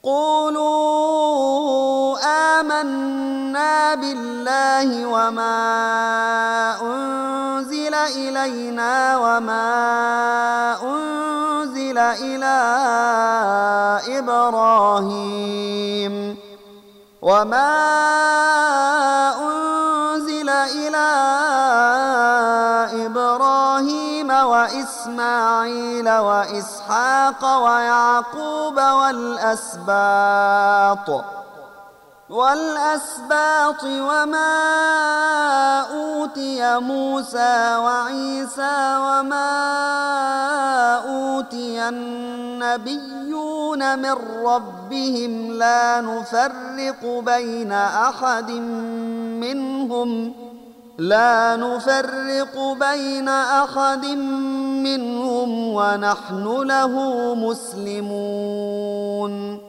قولوا آمنا بالله وما أنزل إلينا وما أنزل إلى إبراهيم وإسماعيل وإسحاق ويعقوب والأسباط وما أوتي موسى وعيسى وما أوتي النبيون من ربهم لا نفرق بين أحد منهم ونحن له مسلمون